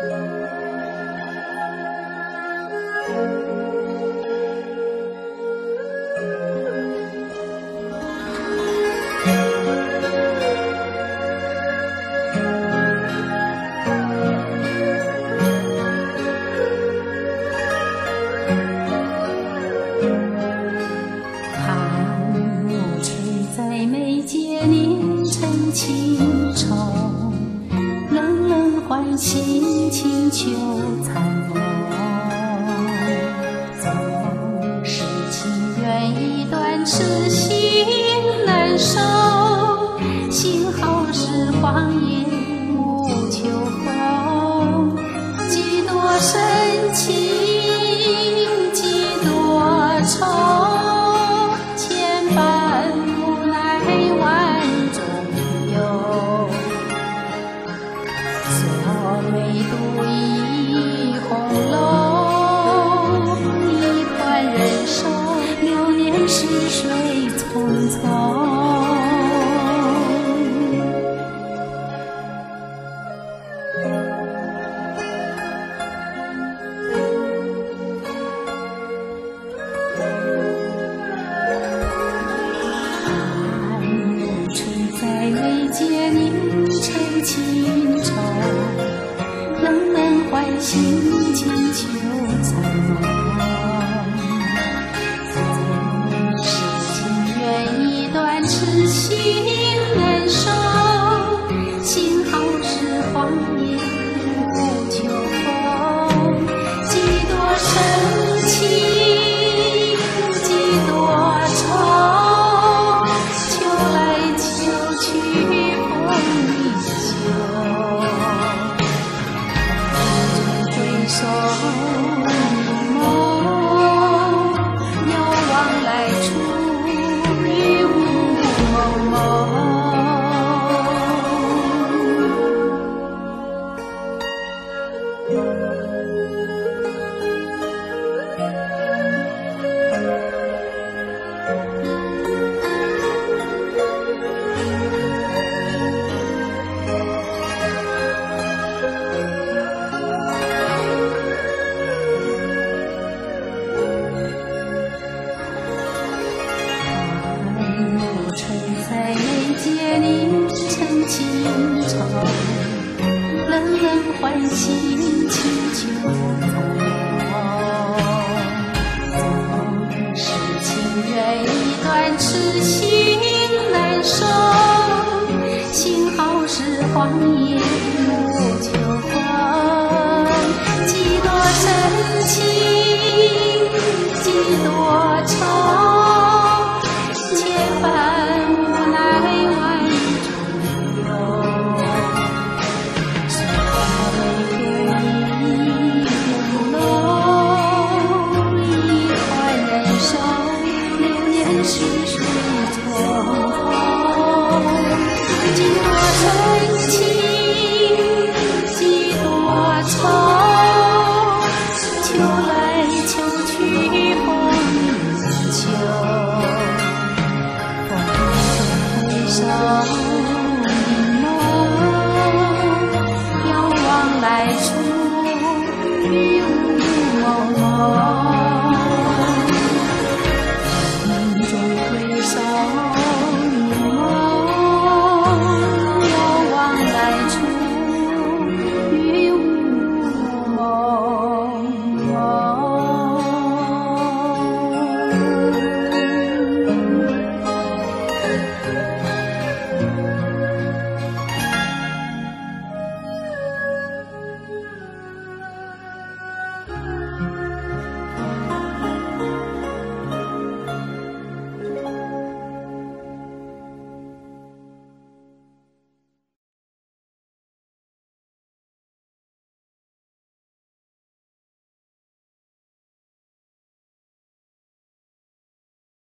年成情愁，冷冷欢喜，清秋残风。总是情缘一段，痴心难收。幸好是荒野无秋风，几多深情，几多愁。 唯独一红楼，一款人生，流年逝水匆匆。寒露吹在眉间，凝成情愁。 冷冷唤醒清秋残梦，总是情缘一段，痴心难收。幸好是荒野无秋风，几多深情，几多愁，秋来秋去风依旧。 手梦，遥望来处，雨雾蒙蒙。 在眉间凝成情愁，冷冷唤醒清秋残梦。总是情缘一段，痴心难收。幸好是荒野无秋风，几多深情，几多愁。 逝水匆匆，几多深情，几多愁。秋来秋去风依旧，风中回首凝眸，遥望来处，雨雾蒙蒙。